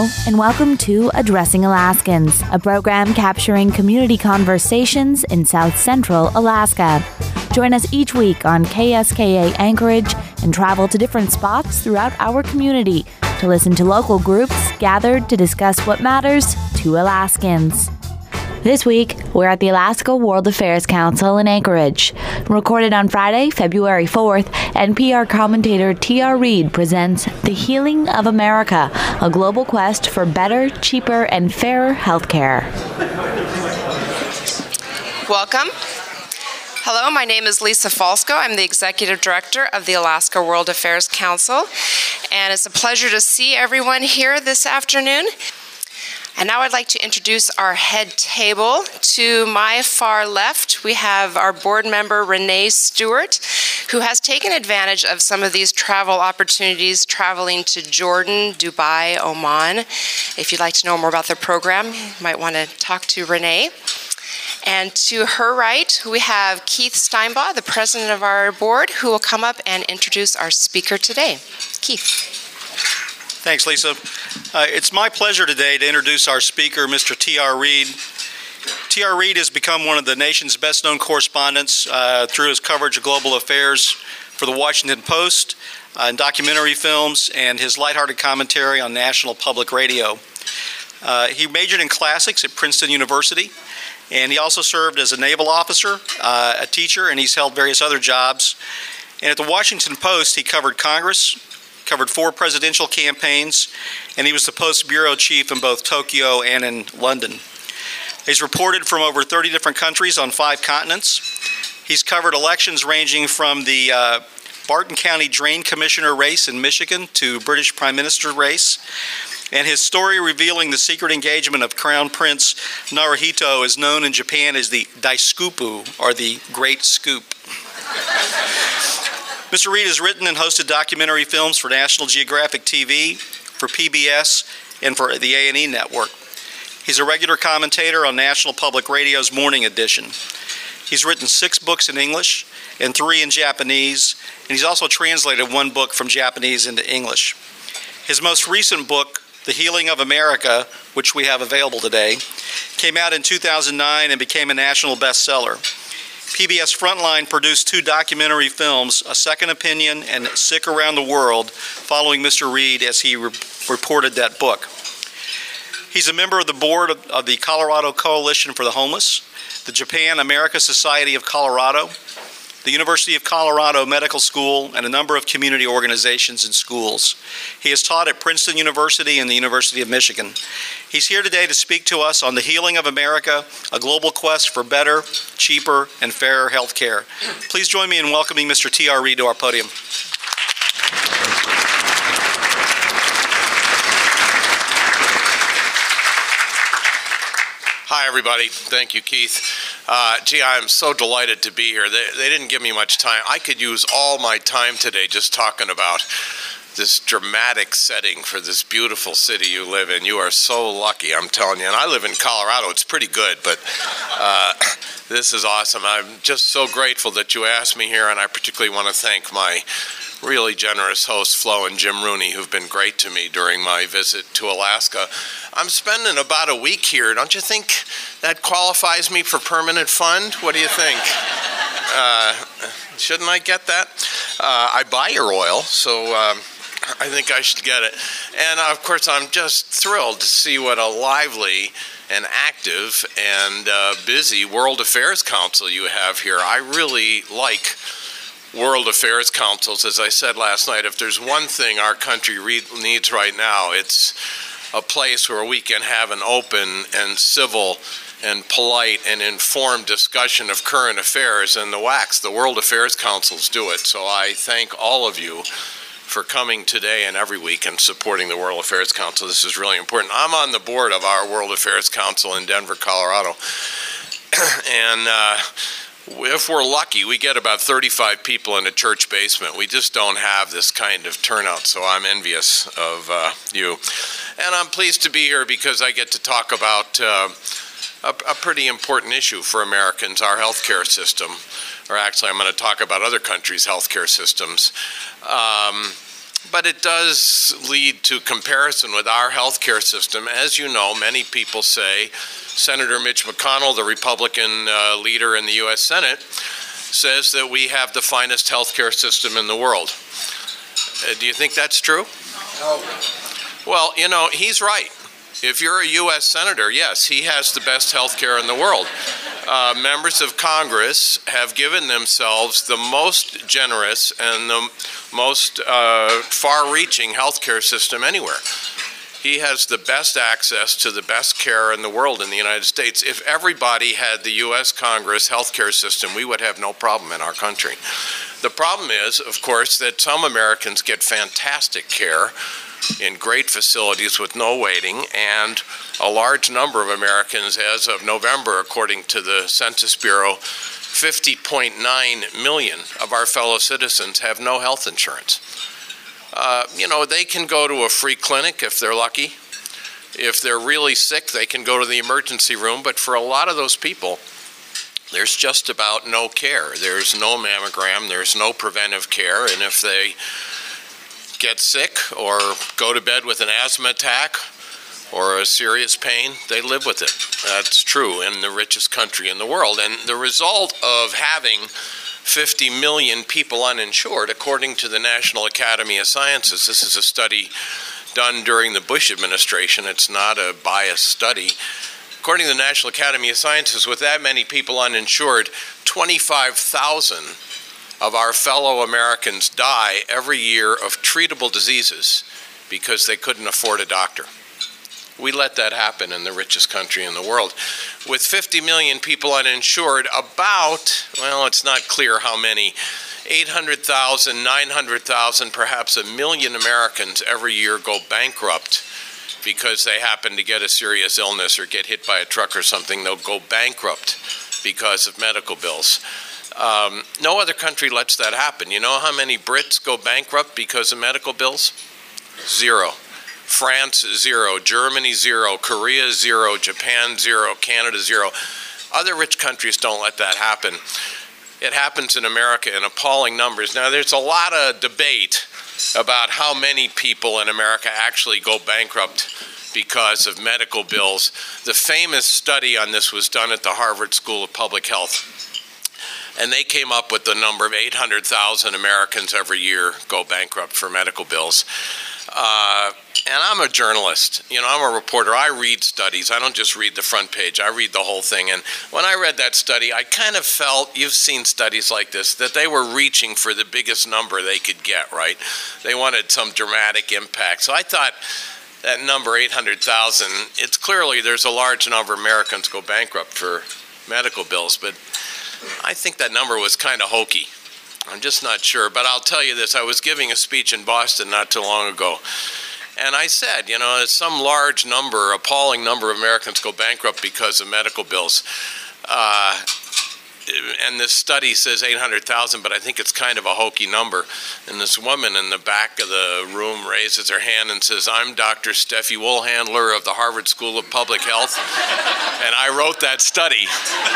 Hello, and welcome to Addressing Alaskans, a program capturing community conversations in South Central Alaska. Join us each week on KSKA Anchorage and travel to different spots throughout our community to listen to local groups gathered to discuss what matters to Alaskans. This week, we're at the Alaska World Affairs Council in Anchorage. Recorded on Friday, February 4th, NPR commentator T.R. Reid presents The Healing of America, a global quest for better, cheaper, and fairer healthcare. Welcome. Hello, my name is Lisa Falsko. I'm the Executive Director of the Alaska World Affairs Council, and it's a pleasure to see everyone here this afternoon. And now I'd like to introduce our head table. To my far left, we have our board member, Renee Stewart, who has taken advantage of some of these travel opportunities, traveling to Jordan, Dubai, Oman. If you'd like to know more about the program, you might want to talk to Renee. And to her right, we have Keith Steinbaugh, the president of our board, who will come up and introduce our speaker today. Keith. Thanks, Lisa. It's my pleasure today to introduce our speaker, Mr. T.R. Reid. T.R. Reid has become one of the nation's best-known correspondents through his coverage of global affairs for the Washington Post, and documentary films, and his lighthearted commentary on National Public Radio. He majored in classics at Princeton University, and he also served as a naval officer, a teacher, and he's held various other jobs. And at the Washington Post, he covered Congress, covered 4 presidential campaigns, and he was the Post bureau chief in both Tokyo and in London. He's reported from over 30 different countries on 5 continents. He's covered elections ranging from the Barton County Drain Commissioner race in Michigan to British Prime Minister race. And his story revealing the secret engagement of Crown Prince Naruhito is known in Japan as the Daisukupu, or the Great Scoop. Mr. Reid has written and hosted documentary films for National Geographic TV, for PBS, and for the A&E Network. He's a regular commentator on National Public Radio's Morning Edition. He's written 6 books in English and 3 in Japanese, and he's also translated 1 book from Japanese into English. His most recent book, The Healing of America, which we have available today, came out in 2009 and became a national bestseller. PBS Frontline produced 2 documentary films, A Second Opinion and Sick Around the World, following Mr. Reid as he reported that book. He's a member of the board of the Colorado Coalition for the Homeless, the Japan America Society of Colorado, the University of Colorado Medical School, and a number of community organizations and schools. He has taught at Princeton University and the University of Michigan. He's here today to speak to us on the healing of America, a global quest for better, cheaper, and fairer health care. Please join me in welcoming Mr. T.R. Reid to our podium. Hi, everybody. Thank you, Keith. Gee, I'm so delighted to be here. They didn't give me much time. I could use all my time today just talking about this dramatic setting for this beautiful city you live in. You are so lucky, I'm telling you. And I live in Colorado. It's pretty good, but this is awesome. I'm just so grateful that you asked me here, and I particularly want to thank my really generous hosts, Flo and Jim Rooney, who've been great to me during my visit to Alaska. I'm spending about a week here. Don't you think that qualifies me for permanent fund? What do you think? Shouldn't I get that? I buy your oil, so I think I should get it. And of course, I'm just thrilled to see what a lively and active and busy World Affairs Council you have here. I really like World Affairs Councils. As I said last night, if there's one thing our country needs right now, it's a place where we can have an open and civil and polite and informed discussion of current affairs, and the World Affairs Councils do it. So I thank all of you for coming today and every week and supporting the World Affairs Council. This is really important. I'm on the board of our World Affairs Council in Denver, Colorado, and if we're lucky, we get about 35 people in a church basement. We just don't have this kind of turnout, so I'm envious of you. And I'm pleased to be here because I get to talk about a pretty important issue for Americans, our healthcare system. Or actually, I'm going to talk about other countries' healthcare systems. But it does lead to comparison with our health care system. As you know, many people say, Senator Mitch McConnell, the Republican leader in the U.S. Senate, says that we have the finest health care system in the world. Do you think that's true? No. Well, you know, he's right. If you're a U.S. Senator, yes, he has the best health care in the world. Members of Congress have given themselves the most generous and the most far-reaching health care system anywhere. He has the best access to the best care in the world in the United States. If everybody had the U.S. Congress health care system, we would have no problem in our country. The problem is, of course, that some Americans get fantastic care in great facilities with no waiting, and a large number of Americans, as of November, according to the Census Bureau, 50.9 million of our fellow citizens have no health insurance. You know, they can go to a free clinic if they're lucky. If they're really sick, they can go to the emergency room, but for a lot of those people, there's just about no care. There's no mammogram, there's no preventive care, and if they get sick or go to bed with an asthma attack or a serious pain, they live with it. That's true in the richest country in the world. And the result of having 50 million people uninsured, according to the National Academy of Sciences, this is a study done during the Bush administration, it's not a biased study. According to the National Academy of Sciences, with that many people uninsured, 25,000 of our fellow Americans die every year of treatable diseases because they couldn't afford a doctor. We let that happen in the richest country in the world. With 50 million people uninsured, about, well, it's not clear how many, 800,000, 900,000, perhaps 1 million Americans every year go bankrupt because they happen to get a serious illness or get hit by a truck or something. They'll go bankrupt because of medical bills. No other country lets that happen. You know how many Brits go bankrupt because of medical bills? 0. France, 0. Germany, 0. Korea, 0. Japan, 0. Canada, 0. Other rich countries don't let that happen. It happens in America in appalling numbers. Now, there's a lot of debate about how many people in America actually go bankrupt because of medical bills. The famous study on this was done at the Harvard School of Public Health. And they came up with the number of 800,000 Americans every year go bankrupt for medical bills. And I'm a journalist. You know, I'm a reporter. I read studies. I don't just read the front page. I read the whole thing. And when I read that study, I kind of felt, you've seen studies like this, that they were reaching for the biggest number they could get, right? They wanted some dramatic impact. So I thought that number, 800,000, it's clearly there's a large number of Americans go bankrupt for medical bills, but I think that number was kind of hokey. I'm just not sure. But I'll tell you this. I was giving a speech in Boston not too long ago. And I said, you know, some large number, appalling number of Americans go bankrupt because of medical bills. And this study says 800,000, but I think it's kind of a hokey number. And this woman in the back of the room raises her hand and says, I'm Dr. Steffi Wohlhandler of the Harvard School of Public Health, and I wrote that study.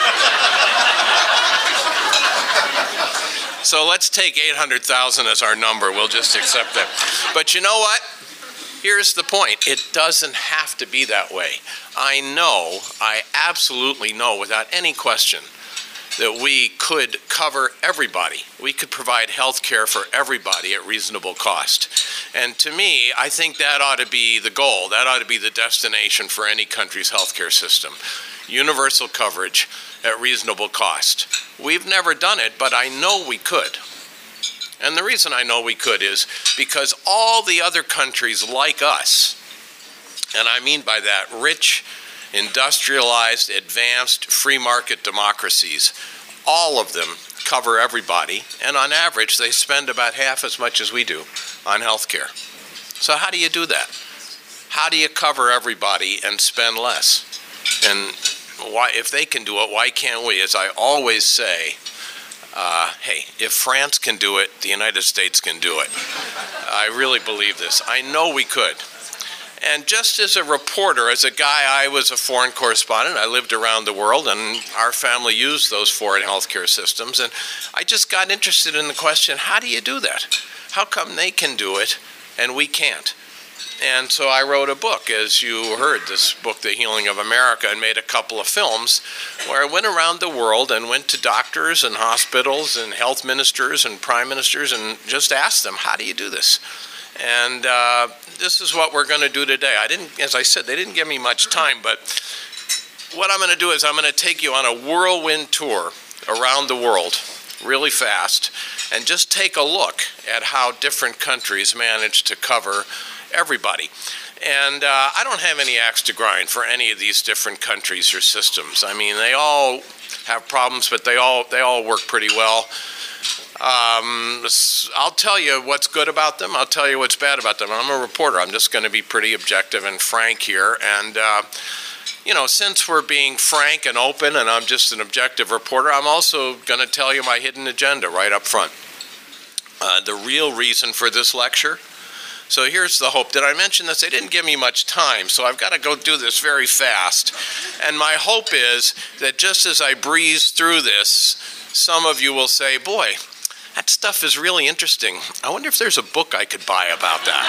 So let's take 800,000 as our number. We'll just accept that. But you know what? Here's the point. It doesn't have to be that way. I absolutely know without any question that we could cover everybody. We could provide health care for everybody at reasonable cost. And to me, I think that ought to be the goal. That ought to be the destination for any country's health care system. Universal coverage at reasonable cost. We've never done it, but I know we could. And the reason I know we could is because all the other countries like us, and I mean by that rich, industrialized, advanced, free market democracies, all of them cover everybody, and on average they spend about half as much as we do on health care. So how do you do that? How do you cover everybody and spend less? And why, if they can do it, why can't we? As I always say, hey, if France can do it, the United States can do it. I really believe this. I know we could. And just as a reporter, as a guy, I was a foreign correspondent. I lived around the world, and our family used those foreign healthcare systems. And I just got interested in the question, how do you do that? How come they can do it and we can't. And so I wrote a book, as you heard, this book, The Healing of America, and made a couple of films where I went around the world and went to doctors and hospitals and health ministers and prime ministers and just asked them, how do you do this? And this is what we're going to do today. As I said, they didn't give me much time, but what I'm going to do is I'm going to take you on a whirlwind tour around the world really fast and just take a look at how different countries manage to cover everybody. And I don't have any axe to grind for any of these different countries or systems. I mean, they all have problems, but they all work pretty well. I'll tell you what's good about them. I'll tell you what's bad about them. I'm a reporter. I'm just going to be pretty objective and frank here. And since we're being frank and open and I'm just an objective reporter, I'm also going to tell you my hidden agenda right up front. The real reason for this lecture. So here's the hope. Did I mention this? They didn't give me much time, so I've got to go do this very fast. And my hope is that just as I breeze through this, some of you will say, boy, that stuff is really interesting. I wonder if there's a book I could buy about that.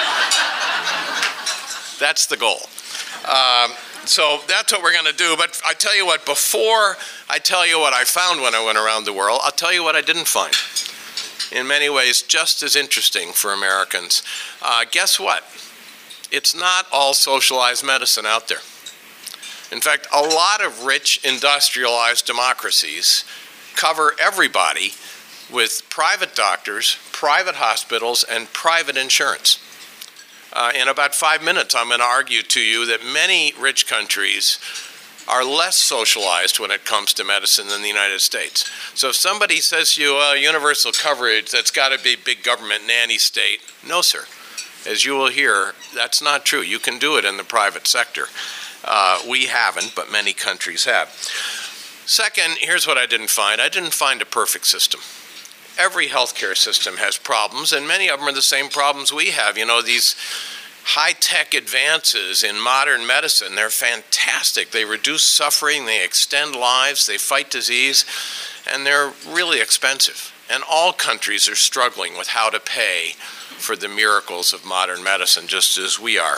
That's the goal. So that's what we're going to do. But I tell you what, before I tell you what I found when I went around the world, I'll tell you what I didn't find. In many ways, just as interesting for Americans. Guess what? It's not all socialized medicine out there. In fact, a lot of rich, industrialized democracies cover everybody with private doctors, private hospitals, and private insurance. In about 5 minutes, I'm going to argue to you that many rich countries are less socialized when it comes to medicine than the United States. So if somebody says to you, universal coverage, that's got to be big government nanny state. No, sir. As you will hear, that's not true. You can do it in the private sector. We haven't, but many countries have. Second, here's what I didn't find. I didn't find a perfect system. Every healthcare system has problems, and many of them are the same problems we have. You know, these high-tech advances in modern medicine, they're fantastic. They reduce suffering, they extend lives, they fight disease, and they're really expensive. And all countries are struggling with how to pay for the miracles of modern medicine, just as we are.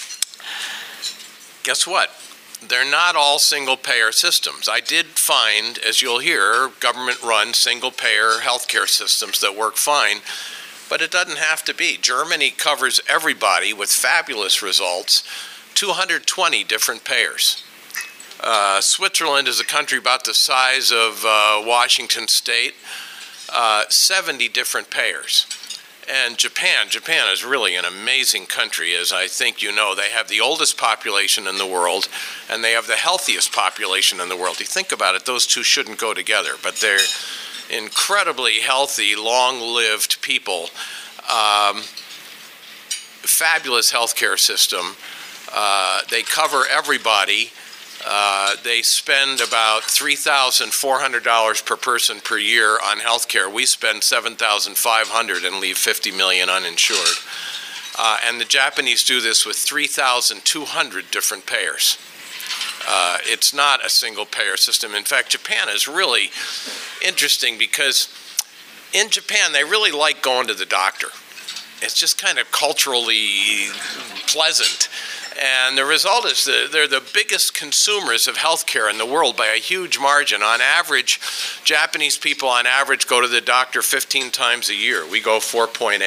Guess what? They're not all single-payer systems. I did find, as you'll hear, government-run single-payer healthcare systems that work fine, but it doesn't have to be. Germany covers everybody with fabulous results, 220 different payers. Switzerland is a country about the size of Washington State, 70 different payers. And Japan is really an amazing country, as I think you know. They have the oldest population in the world, and they have the healthiest population in the world. You think about it, those two shouldn't go together, but they're incredibly healthy, long-lived people. Fabulous healthcare system. They cover everybody. They spend about $3,400 per person per year on health care. We spend $7,500 and leave 50 million uninsured. And the Japanese do this with 3,200 different payers. It's not a single payer system. In fact, Japan is really interesting because in Japan, they really like going to the doctor. It's just kind of culturally pleasant. And the result is that they're the biggest consumers of healthcare in the world by a huge margin. On average, Japanese people on average go to the doctor 15 times a year. We go 4.8.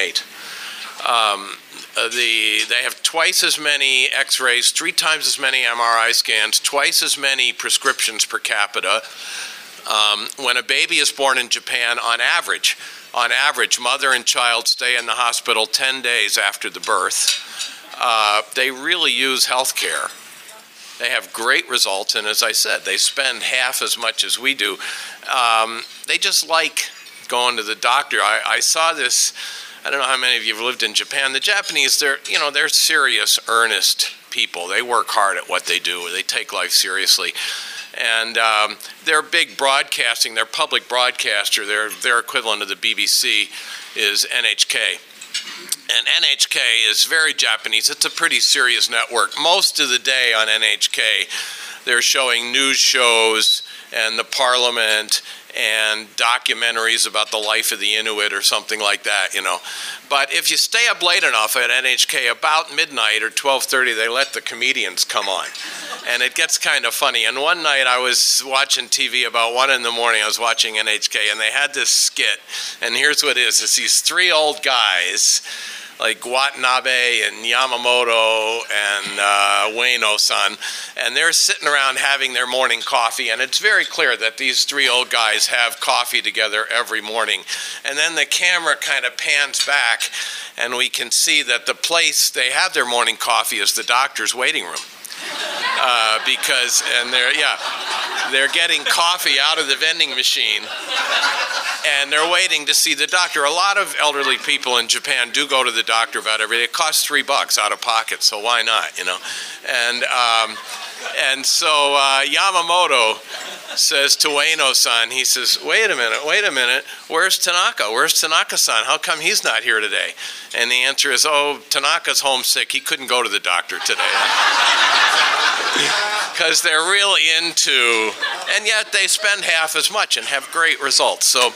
They have twice as many x-rays, 3 times as many MRI scans, twice as many prescriptions per capita. When a baby is born in Japan, on average, mother and child stay in the hospital 10 days after the birth. They really use health care. They have great results, and as I said, they spend half as much as we do. They just like going to the doctor. I saw this. I don't know how many of you have lived in Japan. The Japanese, they're serious, earnest people. They work hard at what they do. They take life seriously. And they're big broadcasting. They're public broadcaster. Their equivalent of the BBC is NHK. And NHK is very Japanese. It's a pretty serious network. Most of the day on NHK, they're showing news shows and the parliament and documentaries about the life of the Inuit or something like that, you know. But if you stay up late enough at NHK, about midnight or 12:30, they let the comedians come on. And it gets kind of funny. And one night I was watching TV about 1 in the morning. I was watching NHK, and they had this skit. And here's what it is. It's these three old guys, like Watanabe and Yamamoto and Ueno-san, and they're sitting around having their morning coffee, and it's very clear that these three old guys have coffee together every morning. And then the camera kind of pans back, and we can see that the place they have their morning coffee is the doctor's waiting room. Because they're getting coffee out of the vending machine, and they're waiting to see the doctor. A lot of elderly people in Japan do go to the doctor about every day. It costs $3 out of pocket, so why not, you know? And so Yamamoto says to Ueno-san, he says, wait a minute, where's Tanaka? Where's Tanaka-san? How come he's not here today? And the answer is, oh, Tanaka's homesick. He couldn't go to the doctor today. Because they're really into, and yet they spend half as much and have great results. So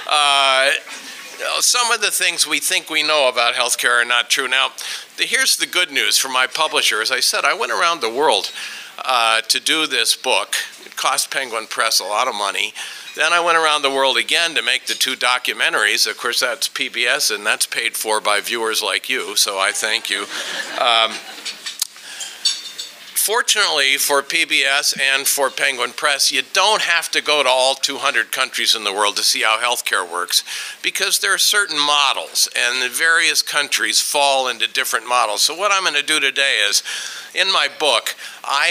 some of the things we think we know about healthcare are not true. Now, here's the good news for my publisher. As I said, I went around the world to do this book. It cost Penguin Press a lot of money. Then I went around the world again to make the 2 documentaries. Of course, that's PBS, and that's paid for by viewers like you, so I thank you. Fortunately for PBS and for Penguin Press, you don't have to go to all 200 countries in the world to see how healthcare works, because there are certain models, and the various countries fall into different models. So what I'm going to do today is, in my book, I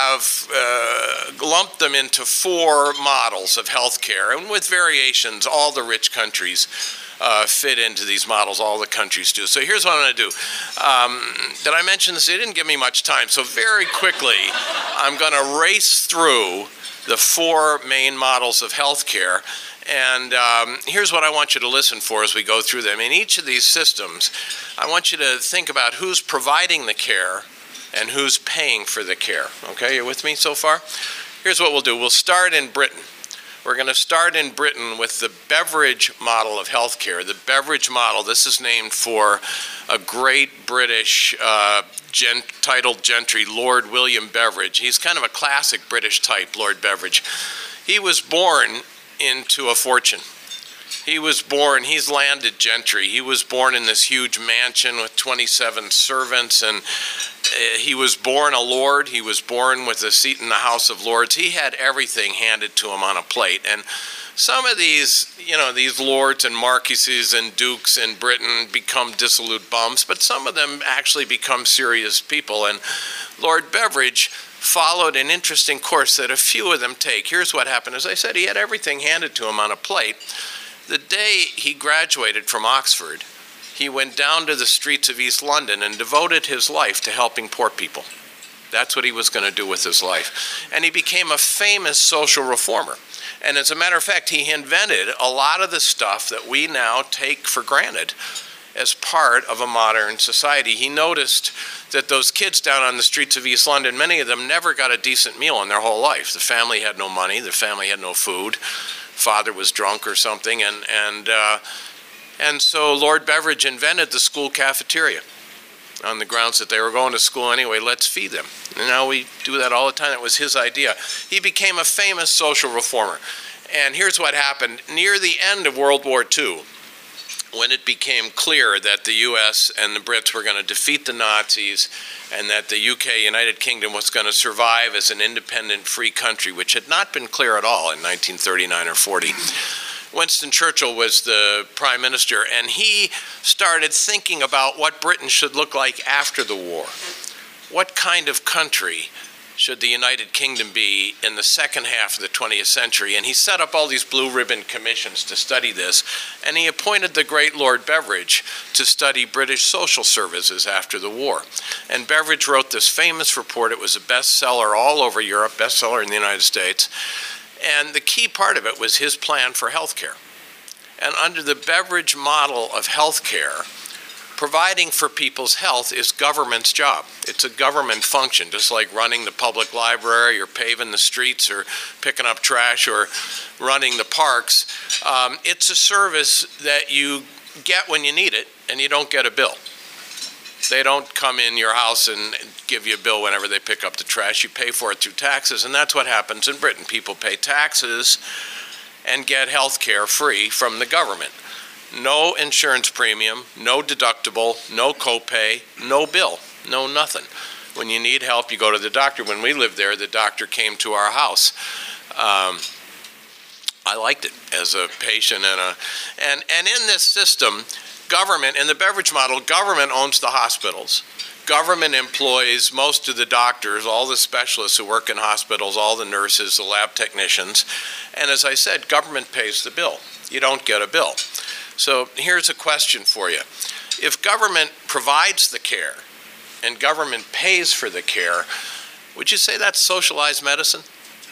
have lumped them into 4 models of healthcare, and with variations, all the rich countries fit into these models. All the countries do. So here's what I'm going to do. Did I mention this? It didn't give me much time. So very quickly, I'm going to race through the 4 main models of healthcare. And here's what I want you to listen for as we go through them. In each of these systems, I want you to think about who's providing the care and who's paying for the care. Okay, you with me so far? Here's what we'll do. We'll start in Britain. We're going to start in Britain with the Beveridge model of healthcare. The Beveridge model, this is named for a great British titled gentry, Lord William Beveridge. He's kind of a classic British type, Lord Beveridge. He was born into a fortune. He's landed gentry. He was born in this huge mansion with 27 servants, and he was born a lord. He was born with a seat in the House of Lords. He had everything handed to him on a plate. And some of these, these lords and marquises and dukes in Britain become dissolute bums, but some of them actually become serious people. And Lord Beveridge followed an interesting course that a few of them take. Here's what happened. As I said, he had everything handed to him on a plate. The day he graduated from Oxford, he went down to the streets of East London and devoted his life to helping poor people. That's what he was going to do with his life. And he became a famous social reformer. And as a matter of fact, he invented a lot of the stuff that we now take for granted as part of a modern society. He noticed that those kids down on the streets of East London, many of them never got a decent meal in their whole life. The family had no money, the family had no food, father was drunk or something, and so Lord Beveridge invented the school cafeteria on the grounds that they were going to school anyway. Let's feed them. And now we do that all the time. It was his idea. He became a famous social reformer. And here's what happened. Near the end of World War II, when it became clear that the U.S. and the Brits were going to defeat the Nazis and that the UK, United Kingdom, was going to survive as an independent, free country, which had not been clear at all in 1939 or 40, Winston Churchill was the prime minister, and he started thinking about what Britain should look like after the war. What kind of country should the United Kingdom be in the second half of the 20th century? And he set up all these blue ribbon commissions to study this, and he appointed the great Lord Beveridge to study British social services after the war. And Beveridge wrote this famous report. It was a bestseller all over Europe, bestseller in the United States. And the key part of it was his plan for healthcare. And under the Beveridge model of healthcare, providing for people's health is government's job. It's a government function, just like running the public library or paving the streets or picking up trash or running the parks, it's a service that you get when you need it, and you don't get a bill. They don't come in your house and give you a bill whenever they pick up the trash. You pay for it through taxes, and that's what happens in Britain. People pay taxes and get health care free from the government. No insurance premium, no deductible, no copay, no bill, no nothing. When you need help, you go to the doctor. When we lived there, the doctor came to our house. I liked it as a patient, and in this system, government, in the Beveridge model, government owns the hospitals. Government employs most of the doctors, all the specialists who work in hospitals, all the nurses, the lab technicians. And as I said, government pays the bill. You don't get a bill. So here's a question for you. If government provides the care and government pays for the care, would you say that's socialized medicine?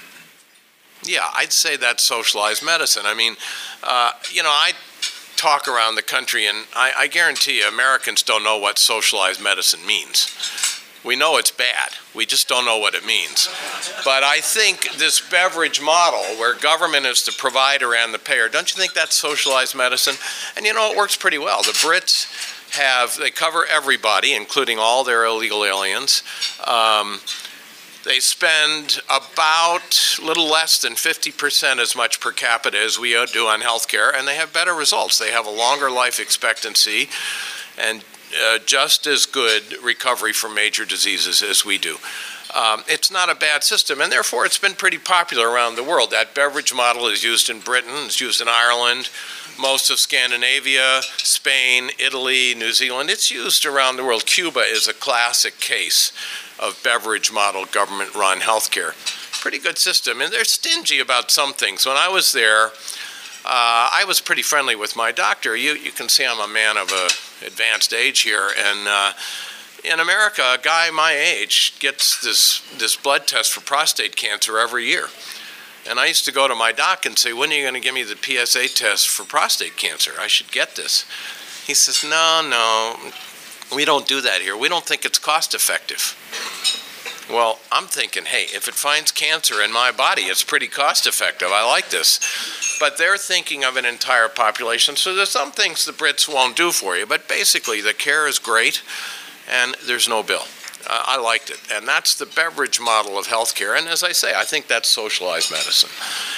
Yeah, I'd say that's socialized medicine. I mean, I talk around the country, and I guarantee you Americans don't know what socialized medicine means. We know it's bad. We just don't know what it means. But I think this Beveridge model, where government is the provider and the payer, don't you think that's socialized medicine? And it works pretty well. The Brits they cover everybody, including all their illegal aliens. They spend about a little less than 50% as much per capita as we do on health care, and they have better results. They have a longer life expectancy and just as good recovery from major diseases as we do. It's not a bad system, and therefore it's been pretty popular around the world. That Beveridge model is used in Britain, it's used in Ireland, most of Scandinavia, Spain, Italy, New Zealand. It's used around the world. Cuba is a classic case of Beveridge model government-run healthcare. Pretty good system, and they're stingy about some things. When I was there, I was pretty friendly with my doctor. You can see I'm a man of advanced age here, and in America, a guy my age gets this blood test for prostate cancer every year. And I used to go to my doc and say, when are you going to give me the PSA test for prostate cancer? I should get this. He says, no, we don't do that here. We don't think it's cost effective. Well, I'm thinking, hey, if it finds cancer in my body, it's pretty cost effective. I like this. But they're thinking of an entire population. So there's some things the Brits won't do for you. But basically, the care is great, and there's no bill. I liked it. And that's the Beveridge model of healthcare. And as I say, I think that's socialized medicine.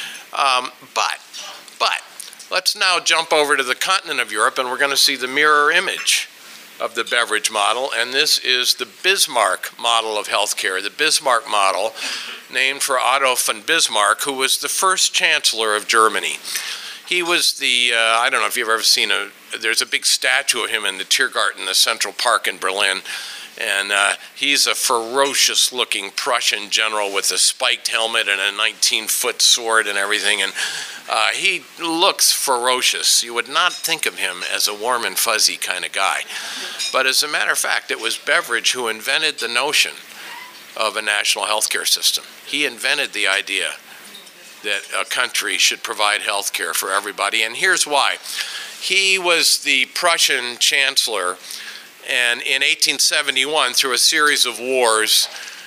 But let's now jump over to the continent of Europe, and we're going to see the mirror image of the Beveridge model. And this is the Bismarck model of healthcare. The Bismarck model, named for Otto von Bismarck, who was the first chancellor of Germany. He was the, I don't know if you've ever seen there's a big statue of him in the Tiergarten, the Central Park in Berlin. And he's a ferocious-looking Prussian general with a spiked helmet and a 19-foot sword and everything. And he looks ferocious. You would not think of him as a warm and fuzzy kind of guy. But as a matter of fact, it was Beveridge who invented the notion of a national health care system. He invented the idea that a country should provide health care for everybody. And here's why. He was the Prussian chancellor. And in 1871, through a series of wars,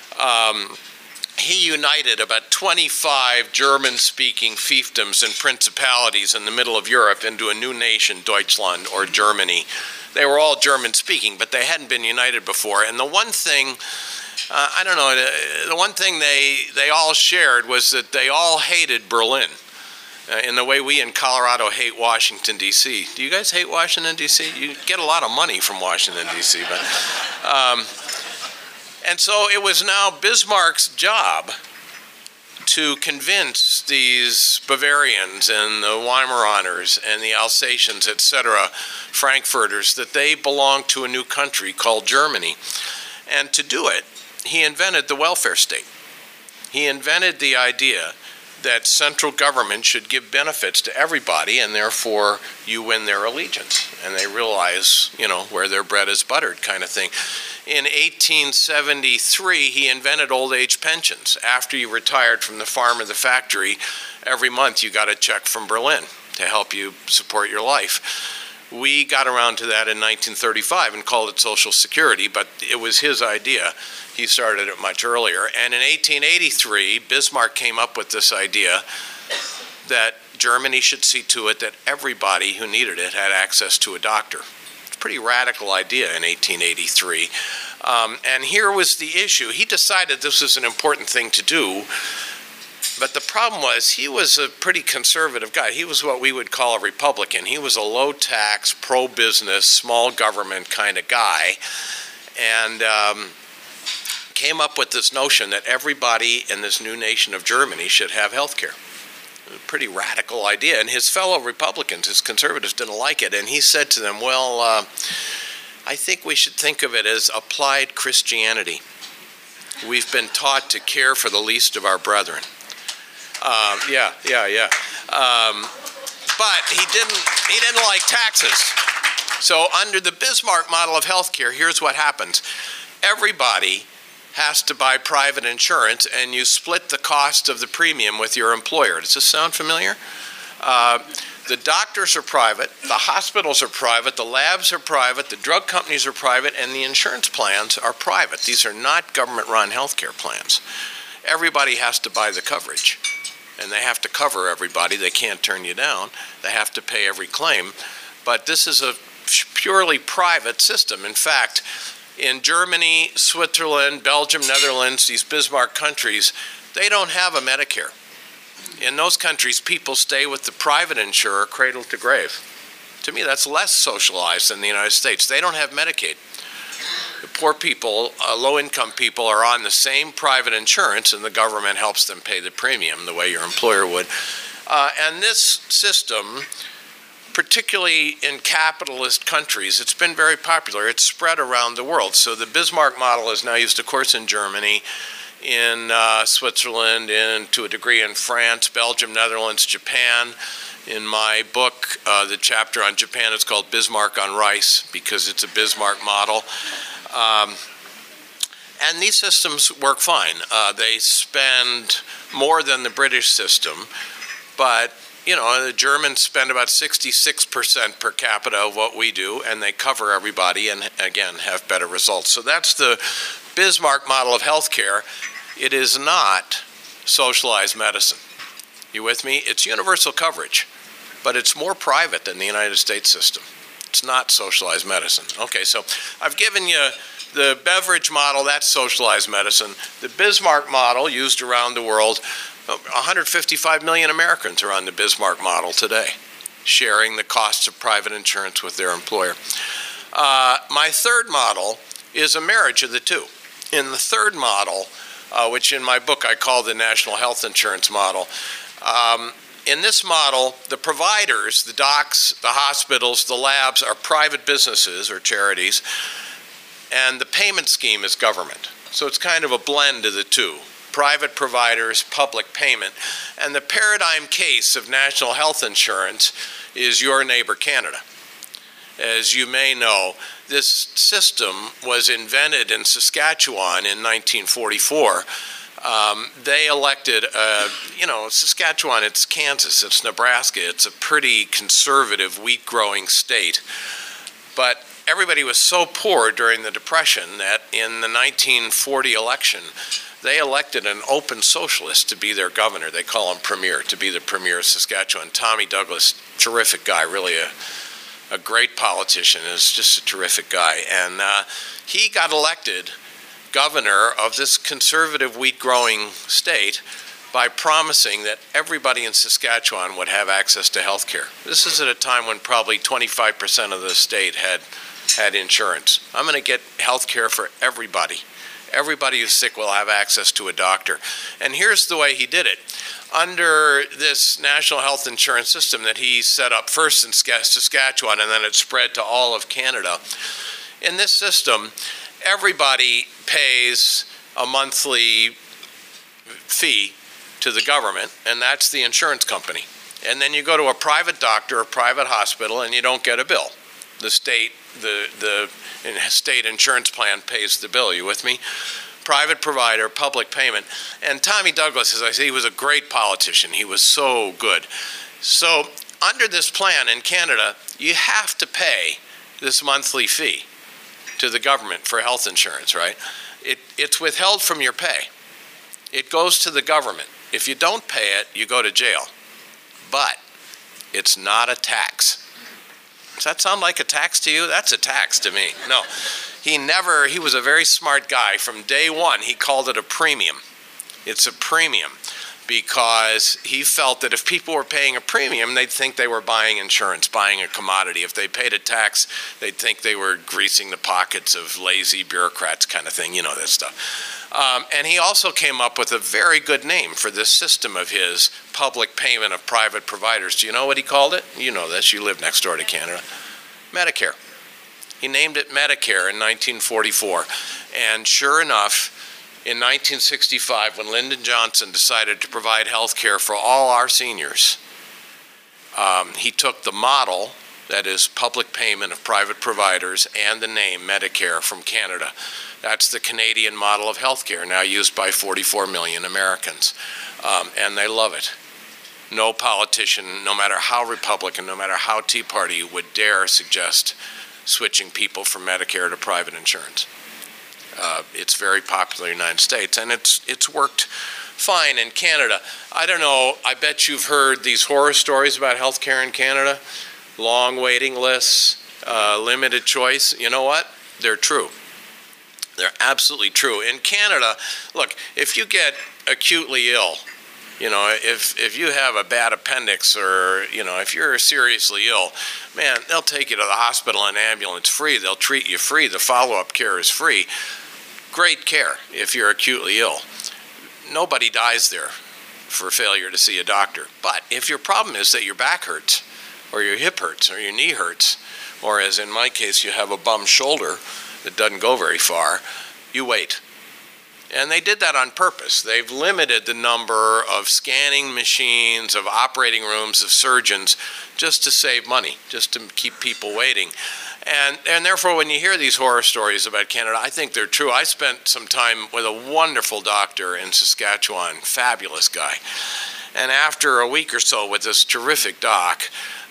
he united about 25 German-speaking fiefdoms and principalities in the middle of Europe into a new nation, Deutschland, or Germany. They were all German-speaking, but they hadn't been united before. And the one thing, the one thing they all shared was that they all hated Berlin. In the way we in Colorado hate Washington, D.C. Do you guys hate Washington, D.C.? You get a lot of money from Washington, D.C. And so it was now Bismarck's job to convince these Bavarians and the Weimaraners and the Alsatians, etc., Frankfurters, that they belonged to a new country called Germany. And to do it, he invented the welfare state. He invented the idea that central government should give benefits to everybody, and therefore you win their allegiance. And they realize, where their bread is buttered kind of thing. In 1873, he invented old age pensions. After you retired from the farm or the factory, every month you got a check from Berlin to help you support your life. We got around to that in 1935 and called it Social Security, but it was his idea. He started it much earlier. And in 1883, Bismarck came up with this idea that Germany should see to it that everybody who needed it had access to a doctor. It's a pretty radical idea in 1883. And here was the issue. He decided this was an important thing to do, but the problem was he was a pretty conservative guy. He was what we would call a Republican. He was a low-tax, pro-business, small government kind of guy, and came up with this notion that everybody in this new nation of Germany should have health care. A pretty radical idea, and his fellow Republicans, his conservatives, didn't like it, and he said to them, well, I think we should think of it as applied Christianity. We've been taught to care for the least of our brethren. But he didn't like taxes. So under the Bismarck model of healthcare, here's what happens. Everybody has to buy private insurance, and you split the cost of the premium with your employer. Does this sound familiar? The doctors are private, the hospitals are private, the labs are private, the drug companies are private, and the insurance plans are private. These are not government-run healthcare plans. Everybody has to buy the coverage, and they have to cover everybody. They can't turn you down. They have to pay every claim. But this is a purely private system. In fact, in Germany, Switzerland, Belgium, Netherlands, these Bismarck countries, they don't have a Medicare. In those countries, people stay with the private insurer cradle to grave. To me, that's less socialized than the United States. They don't have Medicaid. The poor people, low-income people, are on the same private insurance, and the government helps them pay the premium the way your employer would. And this system, particularly in capitalist countries, it's been very popular. It's spread around the world. So the Bismarck model is now used, of course, in Germany, in Switzerland, and to a degree in France, Belgium, Netherlands, Japan. In my book, the chapter on Japan is called Bismarck on Rice, because it's a Bismarck model. And these systems work fine. They spend more than the British system, but you know, the Germans spend about 66% per capita of what we do, and they cover everybody and, again, have better results. So that's the Bismarck model of healthcare. It is not socialized medicine. You with me? It's universal coverage, but it's more private than the United States system. It's not socialized medicine. Okay, so I've given you the Beveridge model, that's socialized medicine. The Bismarck model, used around the world, 155 million Americans are on the Bismarck model today, sharing the costs of private insurance with their employer. My third model is a marriage of the two. In the third model, which in my book I call the national health insurance model, in this model, the providers, the docs, the hospitals, the labs are private businesses or charities, and the payment scheme is government. So it's kind of a blend of the two. Private providers, public payment. And the paradigm case of national health insurance is your neighbor Canada. As you may know, this system was invented in Saskatchewan in 1944. They elected, Saskatchewan, it's Kansas, it's Nebraska, it's a pretty conservative wheat-growing state. But everybody was so poor during the Depression that in the 1940 election, they elected an open socialist to be their governor. They call him premier, to be the premier of Saskatchewan. Tommy Douglas, terrific guy, really a great politician, is just a terrific guy. And he got elected governor of this conservative wheat-growing state by promising that everybody in Saskatchewan would have access to health care. This is at a time when probably 25% of the state had insurance. I'm going to get health care for everybody. Everybody who's sick will have access to a doctor. And here's the way he did it. Under this national health insurance system that he set up first in Saskatchewan and then it spread to all of Canada, in this system, everybody pays a monthly fee to the government, and that's the insurance company. And then you go to a private doctor or private hospital and you don't get a bill. The state insurance plan pays the bill. You with me? Private provider, public payment. And Tommy Douglas, as I say, he was a great politician. He was so good. So under this plan in Canada, you have to pay this monthly fee to the government for health insurance, right? It's withheld from your pay. It goes to the government. If you don't pay it, you go to jail. But It's not a tax. Does that sound like a tax to you? That's a tax to me. No. He was a very smart guy. From day one, he called it a premium. It's a premium because he felt that if people were paying a premium, they'd think they were buying insurance, buying a commodity. If they paid a tax, they'd think they were greasing the pockets of lazy bureaucrats kind of thing, you know, that stuff. And he also came up with a very good name for this system of his, public payment of private providers. Do you know what he called it? You know this, you live next door to Canada. Medicare. He named it Medicare in 1944. And sure enough, in 1965, when Lyndon Johnson decided to provide health care for all our seniors, he took the model, that is public payment of private providers, and the name Medicare from Canada. That's the Canadian model of health care, now used by 44 million Americans. And they love it. No politician, no matter how Republican, no matter how Tea Party, would dare suggest switching people from Medicare to private insurance. It's very popular in the United States, and it's worked fine in Canada. I don't know, I bet you've heard these horror stories about healthcare in Canada. Long waiting lists, limited choice. You know what? They're true. They're absolutely true. In Canada, look, if you get acutely ill, you know, if you have a bad appendix or, you know, if you're seriously ill, man, they'll take you to the hospital in an ambulance free. They'll treat you free. The follow-up care is free. Great care if you're acutely ill. Nobody dies there for failure to see a doctor. But if your problem is that your back hurts or your hip hurts or your knee hurts, or as in my case, you have a bum shoulder that doesn't go very far, you wait. And they did that on purpose. They've limited the number of scanning machines, of operating rooms, of surgeons, just to save money, just to keep people waiting. And therefore, when you hear these horror stories about Canada, I think they're true. I spent some time with a wonderful doctor in Saskatchewan, fabulous guy. And after a week or so with this terrific doc,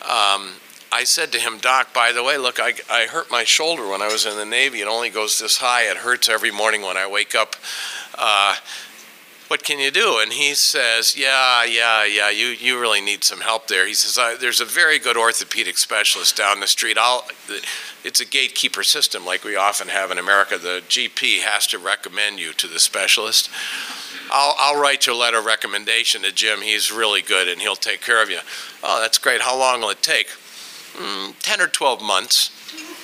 I said to him, Doc, by the way, look, I hurt my shoulder when I was in the Navy. It only goes this high. It hurts every morning when I wake up. What can you do? And he says, yeah, you really need some help there. He says, there's a very good orthopedic specialist down the street. It's a gatekeeper system like we often have in America. The GP has to recommend you to the specialist. I'll write you a letter of recommendation to Jim. He's really good and he'll take care of you. Oh, that's great. How long will it take? 10 or 12 months.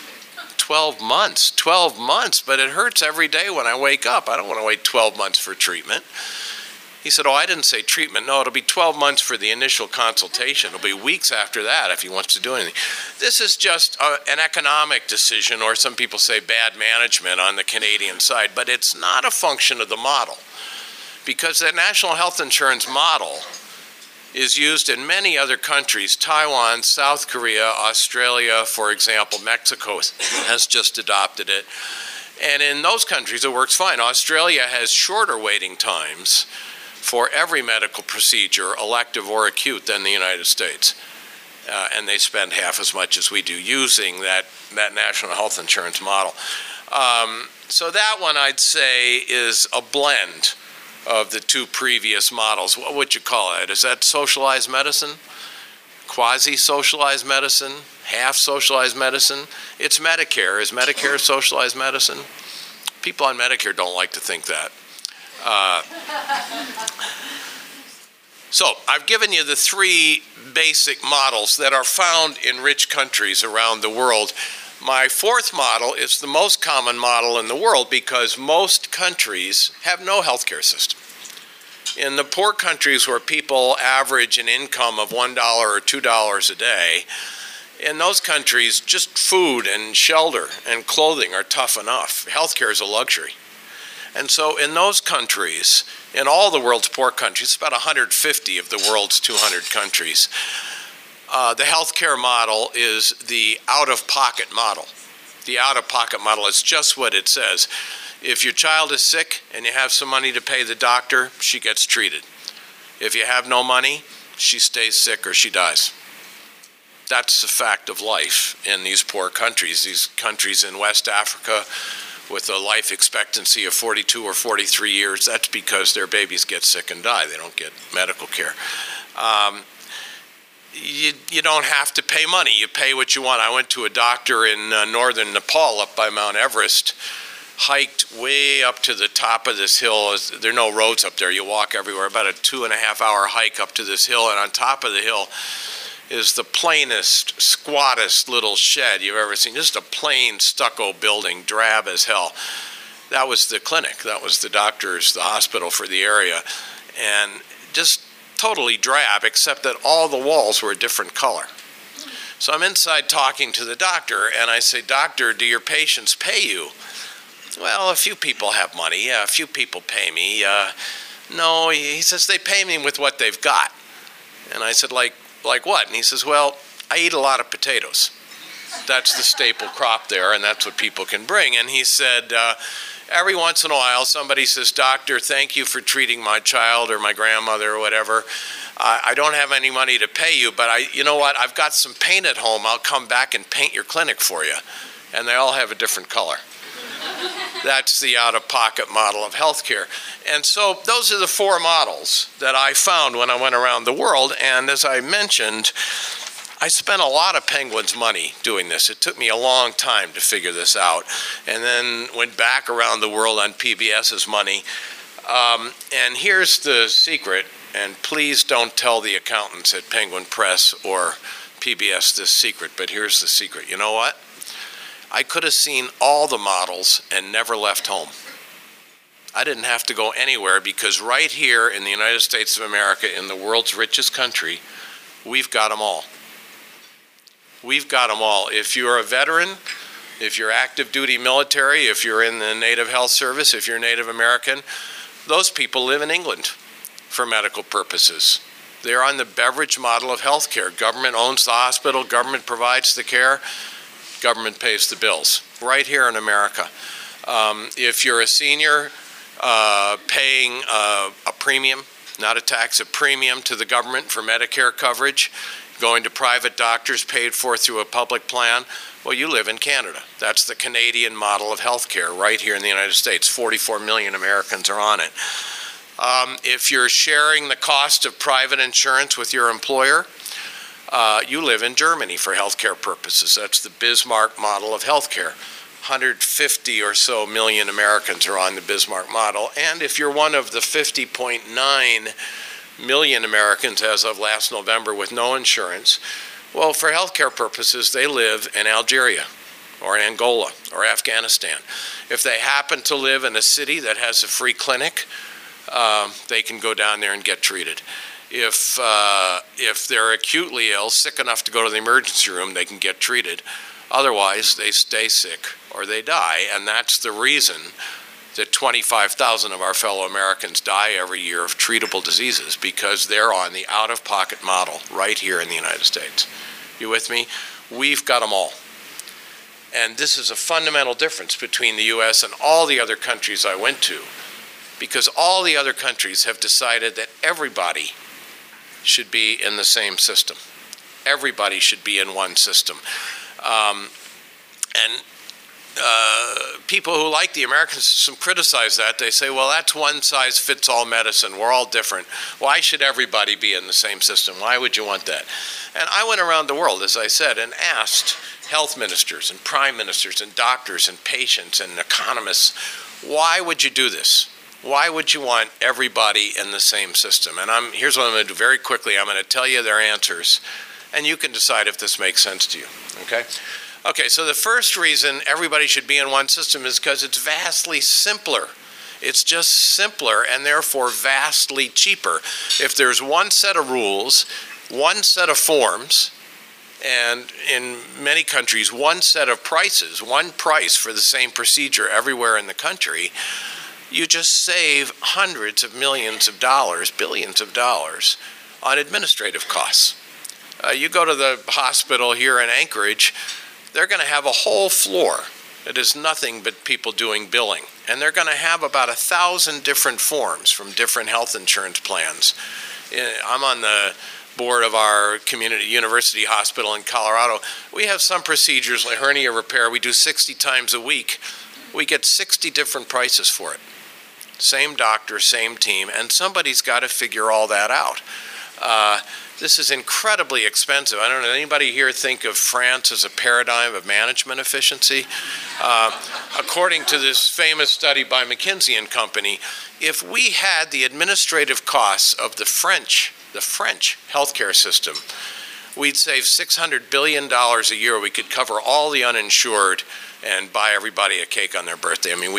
12 months, but it hurts every day when I wake up. I don't want to wait 12 months for treatment. He said, oh, I didn't say treatment. No, it'll be 12 months for the initial consultation. It'll be weeks after that if he wants to do anything. This is just an economic decision, or some people say bad management on the Canadian side, but it's not a function of the model, because the national health insurance model is used in many other countries. Taiwan, South Korea, Australia, for example. Mexico has just adopted it. And in those countries, it works fine. Australia has shorter waiting times for every medical procedure, elective or acute, than the United States. And they spend half as much as we do using that national health insurance model. So that one, I'd say, is a blend of the two previous models. What would you call it? Is that socialized medicine? Quasi-socialized medicine? Half-socialized medicine? It's Medicare. Is Medicare socialized medicine? People on Medicare don't like to think that. So I've given you the three basic models that are found in rich countries around the world. My fourth model is the most common model in the world because most countries have no healthcare system. In the poor countries where people average an income of $1 or $2 a day, in those countries, just food and shelter and clothing are tough enough. Healthcare is a luxury. And so in those countries, in all the world's poor countries, about 150 of the world's 200 countries, the healthcare model is the out-of-pocket model. The out-of-pocket model is just what it says. If your child is sick and you have some money to pay the doctor, she gets treated. If you have no money, she stays sick or she dies. That's the fact of life in these poor countries. These countries in West Africa with a life expectancy of 42 or 43 years, that's because their babies get sick and die. They don't get medical care. you don't have to pay money. You pay what you want. I went to a doctor in northern Nepal up by Mount Everest, hiked way up to the top of this hill. There are no roads up there. You walk everywhere. About a 2.5-hour hike up to this hill, and on top of the hill is the plainest, squattest little shed you've ever seen. Just a plain stucco building, drab as hell. That was the clinic. That was the doctor's, the hospital for the area. And just totally drab, except that all the walls were a different color. So I'm inside talking to the doctor, and I say, "Doctor, do your patients pay you?" "Well, a few people have money. Yeah, a few people pay me." "No," he says, "they pay me with what they've got." And I said, like what? And he says, "Well, I eat a lot of potatoes. That's the staple crop there, and that's what people can bring." And he said, every once in a while, somebody says, "Doctor, thank you for treating my child or my grandmother or whatever. I don't have any money to pay you, but you know what? I've got some paint at home. I'll come back and paint your clinic for you." And they all have a different color. That's the out-of-pocket model of healthcare. And so those are the 4 models that I found when I went around the world. And as I mentioned, I spent a lot of Penguin's money doing this. It took me a long time to figure this out, and then went back around the world on PBS's money. And here's the secret, and please don't tell the accountants at Penguin Press or PBS this secret, but here's the secret. You know what? I could have seen all the models and never left home. I didn't have to go anywhere, because right here in the United States of America, in the world's richest country, we've got them all. We've got them all. If you're a veteran, if you're active duty military, if you're in the Native Health Service, if you're Native American, those people live in England for medical purposes. They're on the Beveridge model of healthcare. Government owns the hospital, government provides the care, government pays the bills, right here in America. If you're a senior paying a premium, not a tax, a premium to the government for Medicare coverage, going to private doctors paid for through a public plan, well, you live in Canada. That's the Canadian model of healthcare right here in the United States. 44 million Americans are on it. If you're sharing the cost of private insurance with your employer, you live in Germany for healthcare purposes. That's the Bismarck model of healthcare. 150 or so million Americans are on the Bismarck model. And if you're one of the 50.9 million Americans as of last November with no insurance, well, for healthcare purposes, they live in Algeria or Angola or Afghanistan. If they happen to live in a city that has a free clinic, they can go down there and get treated. If they're acutely ill, sick enough to go to the emergency room, they can get treated. Otherwise, they stay sick or they die, and that's the reason that 25,000 of our fellow Americans die every year of treatable diseases, because they're on the out-of-pocket model right here in the United States. You with me? We've got them all. And this is a fundamental difference between the U.S. and all the other countries I went to, because all the other countries have decided that everybody should be in the same system. Everybody should be in one system. People who like the American system criticize that. They say, well, that's one-size-fits-all medicine. We're all different. Why should everybody be in the same system? Why would you want that? And I went around the world, as I said, and asked health ministers and prime ministers and doctors and patients and economists, why would you do this? Why would you want everybody in the same system? And here's what I'm going to do very quickly. I'm going to tell you their answers, and you can decide if this makes sense to you, okay? Okay, so the first reason everybody should be in one system is because it's vastly simpler. It's just simpler and therefore vastly cheaper. If there's one set of rules, one set of forms, and in many countries, one set of prices, one price for the same procedure everywhere in the country, you just save hundreds of millions of dollars, billions of dollars on administrative costs. You go to the hospital here in Anchorage, they're going to have a whole floor that is nothing but people doing billing. And they're going to have about 1,000 different forms from different health insurance plans. I'm on the board of our community university hospital in Colorado. We have some procedures like hernia repair we do 60 times a week. We get 60 different prices for it. Same doctor, same team, and somebody's got to figure all that out. This is incredibly expensive. I don't know, anybody here think of France as a paradigm of management efficiency? According to this famous study by McKinsey & Company, if we had the administrative costs of the French healthcare system, we'd save $600 billion a year. We could cover all the uninsured and buy everybody a cake on their birthday. I mean,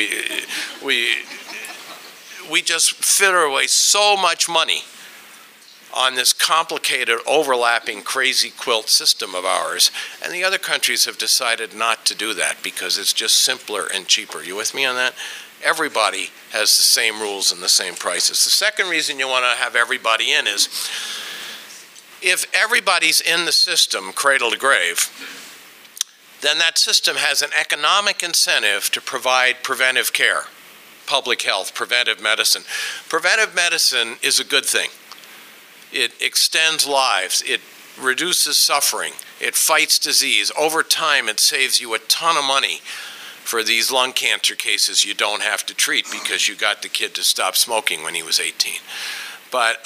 we just fitter away so much money on this complicated, overlapping, crazy quilt system of ours. And the other countries have decided not to do that because it's just simpler and cheaper. You with me on that? Everybody has the same rules and the same prices. The second reason you want to have everybody in is if everybody's in the system, cradle to grave, then that system has an economic incentive to provide preventive care, public health, preventive medicine. Preventive medicine is a good thing. It extends lives. It reduces suffering. It fights disease. Over time, it saves you a ton of money for these lung cancer cases you don't have to treat because you got the kid to stop smoking when he was 18. But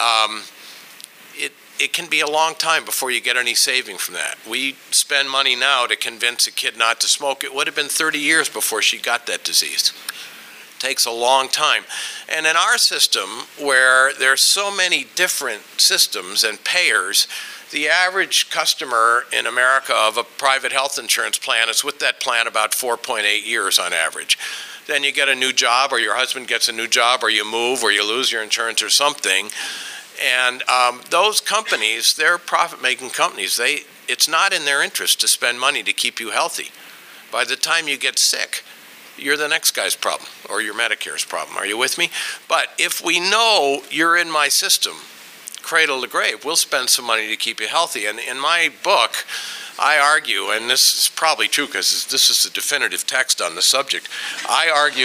it can be a long time before you get any saving from that. We spend money now to convince a kid not to smoke. It would have been 30 years before she got that disease. It takes a long time. And in our system, where there's so many different systems and payers, the average customer in America of a private health insurance plan is with that plan about 4.8 years on average. Then you get a new job, or your husband gets a new job, or you move, or you lose your insurance or something. And those companies, they're profit-making companies. It's not in their interest to spend money to keep you healthy. By the time you get sick, you're the next guy's problem, or your Medicare's problem. Are you with me? But if we know you're in my system, cradle to grave, we'll spend some money to keep you healthy. And in my book, I argue, and this is probably true because this is the definitive text on the subject, I argue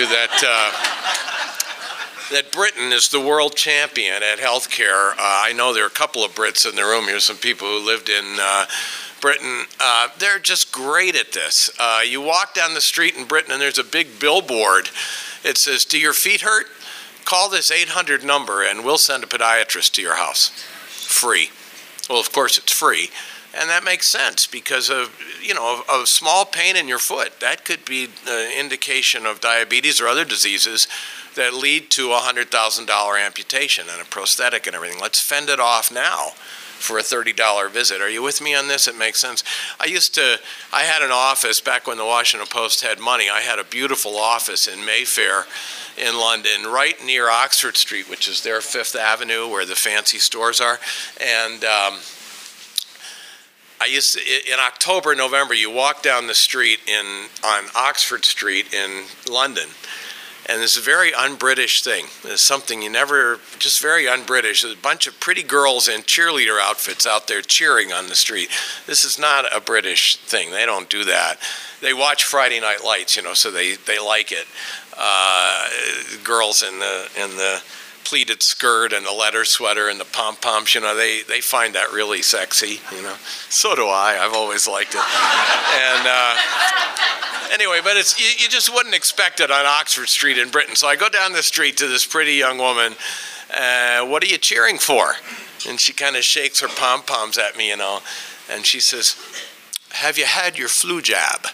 that Britain is the world champion at healthcare. I know there are a couple of Brits in the room here, some people who lived in Britain. They're just great at this. You walk down the street in Britain and there's a big billboard. It says, "Do your feet hurt? Call this 800 number and we'll send a podiatrist to your house. Free." Well, of course it's free. And that makes sense because of a small pain in your foot. That could be an indication of diabetes or other diseases that lead to a $100,000 amputation and a prosthetic and everything. Let's fend it off now for a $30 visit. Are you with me on this? It makes sense. I had an office back when the Washington Post had money. I had a beautiful office in Mayfair in London, right near Oxford Street, which is their Fifth Avenue where the fancy stores are. And in October, November, you walk down the street on Oxford Street in London, and this is a very un-British thing. It's something just very un-British. There's a bunch of pretty girls in cheerleader outfits out there cheering on the street. This is not a British thing. They don't do that. They watch Friday Night Lights, so they like it. Girls in the pleated skirt and the leather sweater and the pom-poms, they find that really sexy, So do I. I've always liked it. And anyway, but you just wouldn't expect it on Oxford Street in Britain. So I go down the street to this pretty young woman. "What are you cheering for?" And she kind of shakes her pom-poms at me, and she says, "Have you had your flu jab?"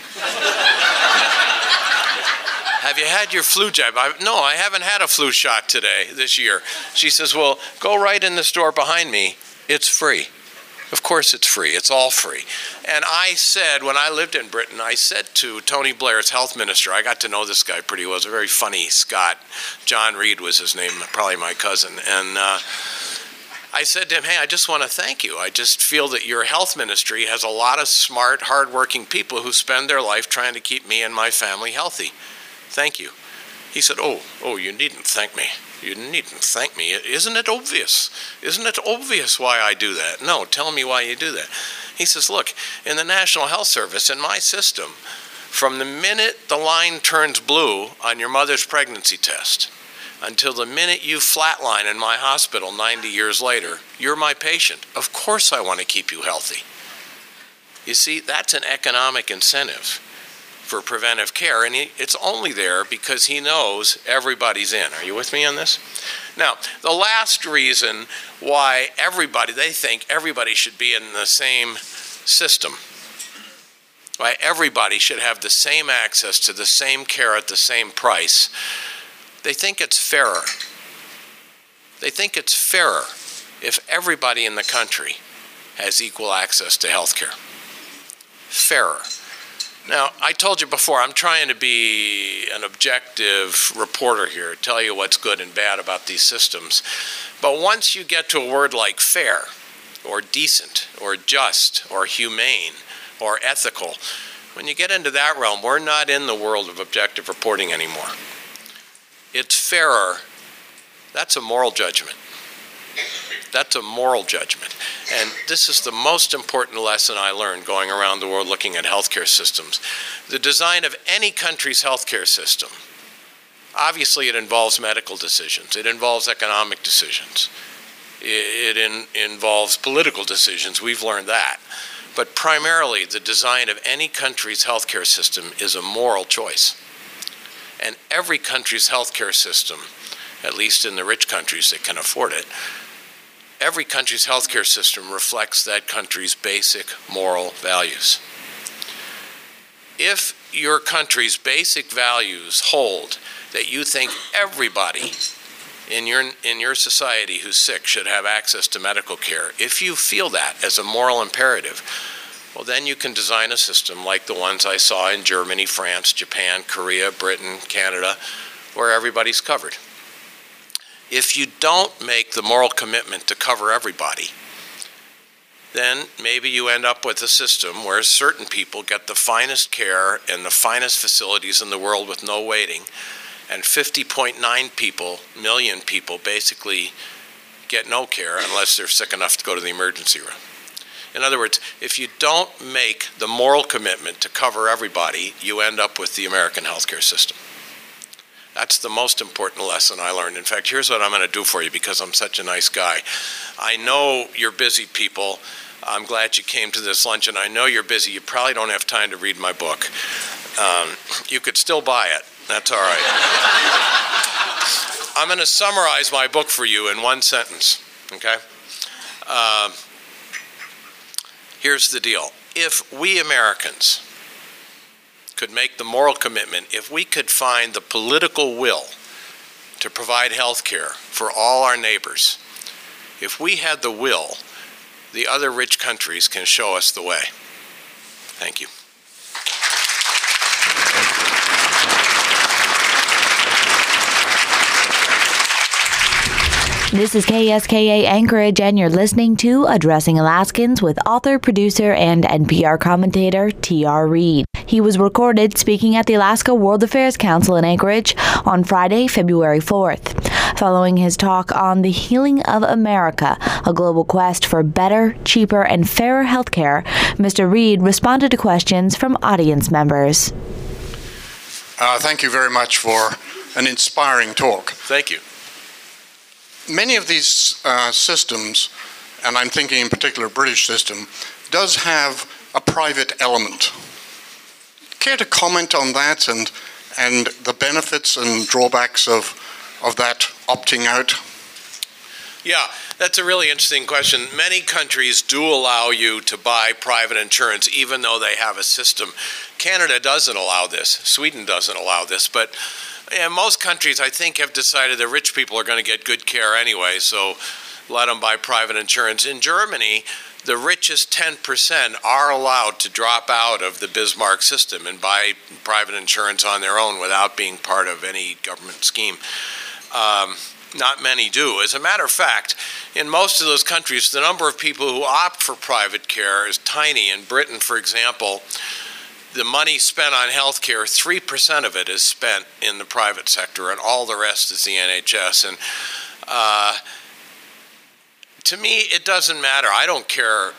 "Have you had your flu jab?" "No, I haven't had a flu shot this year." She says, "Well, go right in the store behind me. It's free." Of course it's free. It's all free. And I said, when I lived in Britain, I said to Tony Blair's health minister, I got to know this guy pretty well. He was a very funny Scot. John Reed was his name, probably my cousin. And I said to him, "Hey, I just want to thank you. I just feel that your health ministry has a lot of smart, hardworking people who spend their life trying to keep me and my family healthy. Thank you." He said, oh, you needn't thank me. You needn't thank me. Isn't it obvious? Isn't it obvious why I do that? No, tell me why you do that. He says, look, in the National Health Service, in my system, from the minute the line turns blue on your mother's pregnancy test until the minute you flatline in my hospital 90 years later, you're my patient. Of course I want to keep you healthy. You see, that's an economic incentive for preventive care, and it's only there because he knows everybody's in. Are you with me on this? Now, the last reason why they think everybody should be in the same system, why everybody should have the same access to the same care at the same price, they think it's fairer. They think it's fairer if everybody in the country has equal access to health care. Fairer. Now, I told you before, I'm trying to be an objective reporter here, tell you what's good and bad about these systems. But once you get to a word like fair, or decent, or just, or humane, or ethical, when you get into that realm, we're not in the world of objective reporting anymore. It's fairer. That's a moral judgment. That's a moral judgment. And this is the most important lesson I learned going around the world looking at healthcare systems. The design of any country's healthcare system, obviously it involves medical decisions. It involves economic decisions. It involves political decisions. We've learned that. But primarily, the design of any country's healthcare system is a moral choice. And every country's healthcare system, at least in the rich countries that can afford it, every country's healthcare system reflects that country's basic moral values. If your country's basic values hold that you think everybody in your society who's sick should have access to medical care, if you feel that as a moral imperative, well, then you can design a system like the ones I saw in Germany, France, Japan, Korea, Britain, Canada, where everybody's covered. If you don't make the moral commitment to cover everybody, then maybe you end up with a system where certain people get the finest care and the finest facilities in the world with no waiting, and 50.9 million people basically get no care unless they're sick enough to go to the emergency room. In other words, if you don't make the moral commitment to cover everybody, you end up with the American healthcare system. That's the most important lesson I learned. In fact, here's what I'm going to do for you because I'm such a nice guy. I know you're busy people. I'm glad you came to this lunch, and I know you're busy. You probably don't have time to read my book. You could still buy it. That's all right. I'm going to summarize my book for you in one sentence, okay? Here's the deal. If we Americans could make the moral commitment, if we could find the political will to provide health care for all our neighbors, if we had the will, the other rich countries can show us the way. Thank you. This is KSKA Anchorage, and you're listening to Addressing Alaskans with author, producer, and NPR commentator T.R. Reid. He was recorded speaking at the Alaska World Affairs Council in Anchorage on Friday, February 4th. Following his talk on the Healing of America, a global quest for better, cheaper, and fairer health care, Mr. Reid responded to questions from audience members. Thank you very much for an inspiring talk. Thank you. Many of these systems, and I'm thinking in particular British system, does have a private element. Care to comment on that and the benefits and drawbacks of that opting out? Yeah, that's a really interesting question. Many countries do allow you to buy private insurance even though they have a system. Canada doesn't allow this. Sweden doesn't allow this, but most countries, I think, have decided that rich people are going to get good care anyway, so let them buy private insurance. In Germany, the richest 10% are allowed to drop out of the Bismarck system and buy private insurance on their own without being part of any government scheme. Not many do. As a matter of fact, in most of those countries, the number of people who opt for private care is tiny. In Britain, for example, the money spent on health care, 3% of it is spent in the private sector, and all the rest is the NHS. And to me, it doesn't matter. I don't care,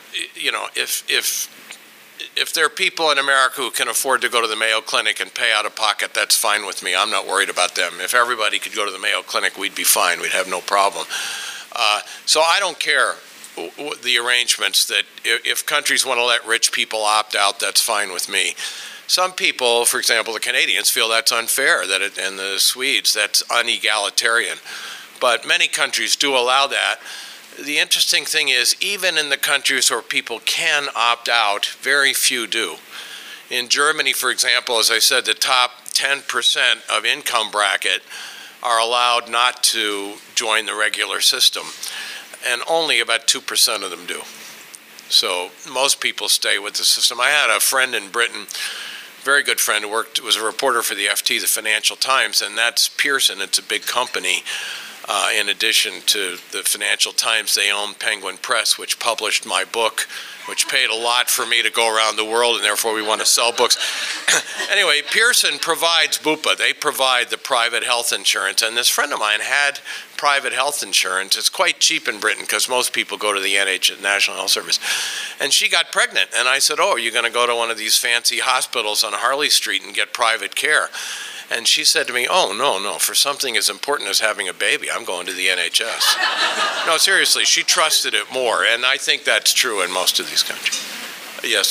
if there are people in America who can afford to go to the Mayo Clinic and pay out of pocket, that's fine with me. I'm not worried about them. If everybody could go to the Mayo Clinic, we'd be fine. We'd have no problem. So I don't care the arrangements that if countries want to let rich people opt out, that's fine with me. Some people, for example, the Canadians, feel that's unfair, and the Swedes, that's unegalitarian. But many countries do allow that. The interesting thing is, even in the countries where people can opt out, very few do. In Germany, for example, as I said, the top 10% of income bracket are allowed not to join the regular system, and only about 2% of them do. So most people stay with the system. I had a friend in Britain, very good friend, who was a reporter for the FT, the Financial Times, and that's Pearson. It's a big company. In addition to the Financial Times, they own Penguin Press, which published my book, which paid a lot for me to go around the world, and therefore we want to sell books. Anyway, Pearson provides Bupa. They provide the private health insurance, and this friend of mine had private health insurance. It's quite cheap in Britain because most people go to the National Health Service. And she got pregnant, and I said, oh, are you going to go to one of these fancy hospitals on Harley Street and get private care? And she said to me, oh, no, for something as important as having a baby, I'm going to the NHS. No, seriously, she trusted it more, and I think that's true in most of these countries. Yes.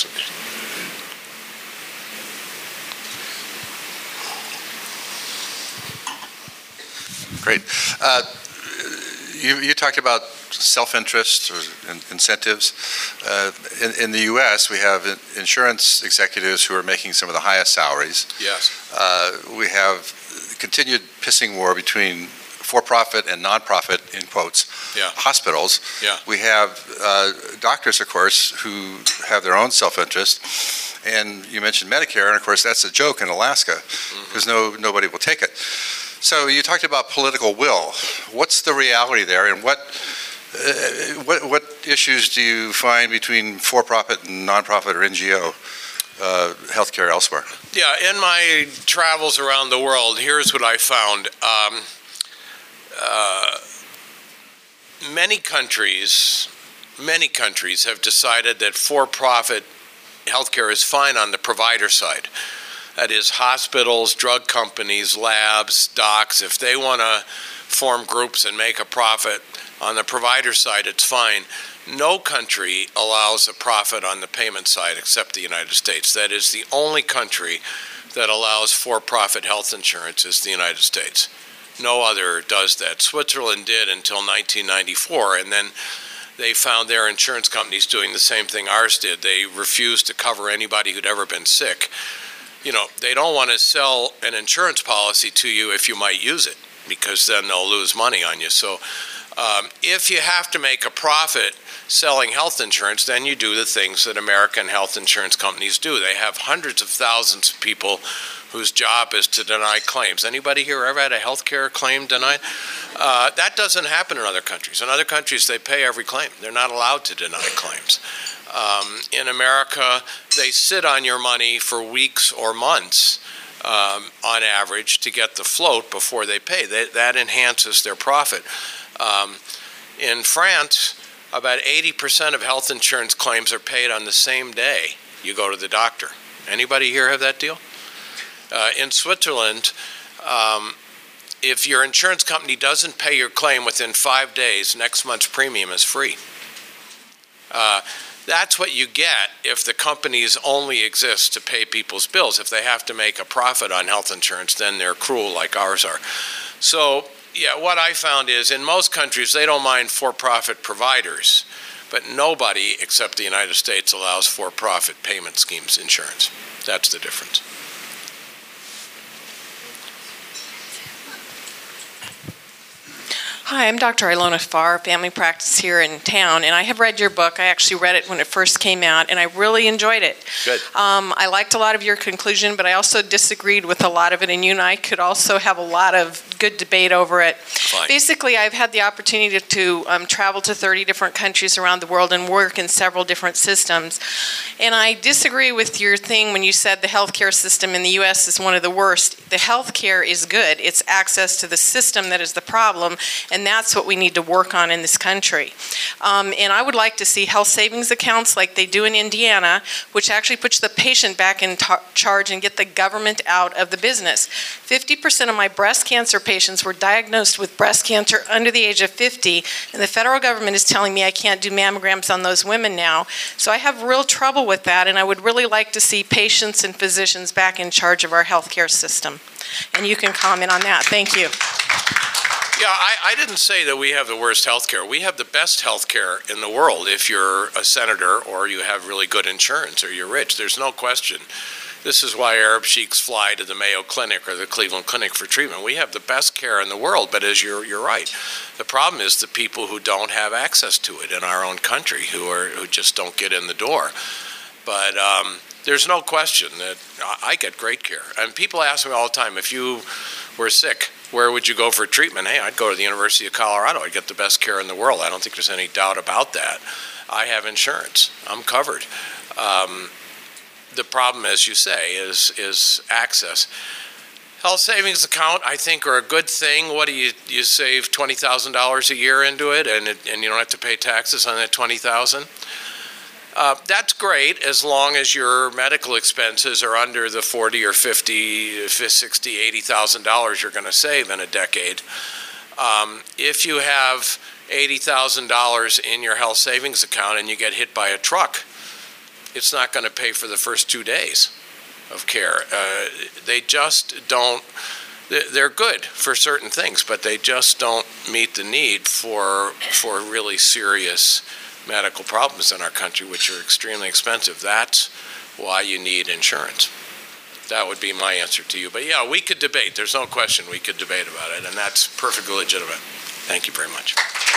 Great. You talked about self-interest or incentives. In the U.S., we have insurance executives who are making some of the highest salaries. Yes. We have continued pissing war between for-profit and non-profit, in quotes, hospitals. Yeah. We have doctors, of course, who have their own self-interest. And you mentioned Medicare, and of course that's a joke in Alaska because nobody will take it. So you talked about political will. What's the reality there, and what issues do you find between for-profit and non-profit or NGO healthcare elsewhere? Yeah, in my travels around the world, here's what I found. Many countries have decided that for-profit healthcare is fine on the provider side. That is, hospitals, drug companies, labs, docs, if they want to form groups and make a profit on the provider side, it's fine. No country allows a profit on the payment side except the United States. That is the only country that allows for-profit health insurance is the United States. No other does that. Switzerland did until 1994, and then they found their insurance companies doing the same thing ours did. They refused to cover anybody who'd ever been sick. You know, they don't want to sell an insurance policy to you if you might use it, because then they'll lose money on you. So if you have to make a profit selling health insurance, then you do the things that American health insurance companies do. They have hundreds of thousands of people whose job is to deny claims. Anybody here ever had a health care claim denied? That doesn't happen in other countries. In other countries, they pay every claim. They're not allowed to deny claims. In America, they sit on your money for weeks or months on average to get the float before they pay. That enhances their profit. In France, about 80% of health insurance claims are paid on the same day you go to the doctor. Anybody here have that deal? In Switzerland, if your insurance company doesn't pay your claim within 5 days, next month's premium is free. That's what you get if the companies only exist to pay people's bills. If they have to make a profit on health insurance, then they're cruel like ours are. So, yeah, what I found is in most countries, they don't mind for-profit providers, but nobody except the United States allows for-profit payment schemes insurance. That's the difference. Hi, I'm Dr. Ilona Farr, family practice here in town, and I have read your book. I actually read it when it first came out, and I really enjoyed it. Good. I liked a lot of your conclusion, but I also disagreed with a lot of it, and you and I could also have a lot of good debate over it. Fine. Basically, I've had the opportunity to travel to 30 different countries around the world and work in several different systems, and I disagree with your thing when you said the healthcare system in the U.S. is one of the worst. The healthcare is good. It's access to the system that is the problem, and And that's what we need to work on in this country. And I would like to see health savings accounts like they do in Indiana, which actually puts the patient back in charge and get the government out of the business. 50% of my breast cancer patients were diagnosed with breast cancer under the age of 50, and the federal government is telling me I can't do mammograms on those women now. So I have real trouble with that, and I would really like to see patients and physicians back in charge of our healthcare system. And you can comment on that. Thank you. Yeah, I didn't say that we have the worst health care. We have the best health care in the world if you're a senator or you have really good insurance or you're rich. There's no question. This is why Arab sheiks fly to the Mayo Clinic or the Cleveland Clinic for treatment. We have the best care in the world, but as you're right. The problem is the people who don't have access to it in our own country, who just don't get in the door. But there's no question that I get great care. And people ask me all the time, if you were sick, where would you go for treatment? Hey, I'd go to the University of Colorado. I'd get the best care in the world. I don't think there's any doubt about that. I have insurance. I'm covered. The problem, as you say, is access. Health savings account, I think, are a good thing. What do you save $20,000 a year into it, and you don't have to pay taxes on that $20,000? That's great as long as your medical expenses are under the $40,000 or $50,000, $60,000, $80,000 you're going to save in a decade. If you have $80,000 in your health savings account and you get hit by a truck, it's not going to pay for the first 2 days of care. They just don't. They're good for certain things, but they just don't meet the need for really serious medical problems in our country, which are extremely expensive. That's why you need insurance. That would be my answer to you. But yeah, we could debate. There's no question we could debate about it, and that's perfectly legitimate. Thank you very much.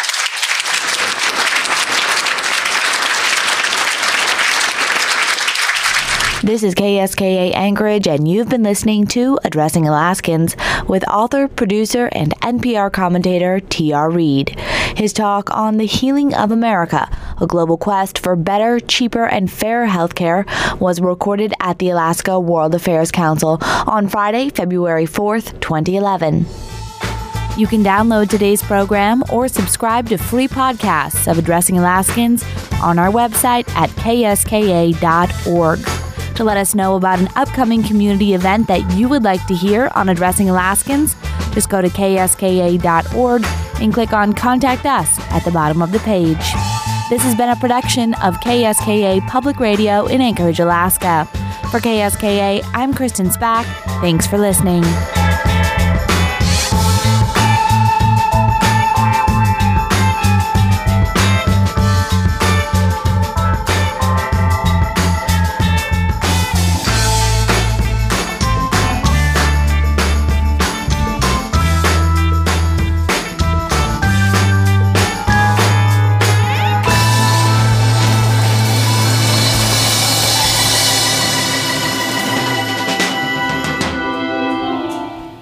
This is KSKA Anchorage, and you've been listening to Addressing Alaskans with author, producer, and NPR commentator T.R. Reid. His talk on the healing of America, a global quest for better, cheaper, and fairer healthcare, was recorded at the Alaska World Affairs Council on Friday, February 4th, 2011. You can download today's program or subscribe to free podcasts of Addressing Alaskans on our website at kska.org. To let us know about an upcoming community event that you would like to hear on Addressing Alaskans, just go to kska.org and click on Contact Us at the bottom of the page. This has been a production of KSKA Public Radio in Anchorage, Alaska. For KSKA, I'm Kristen Spack. Thanks for listening.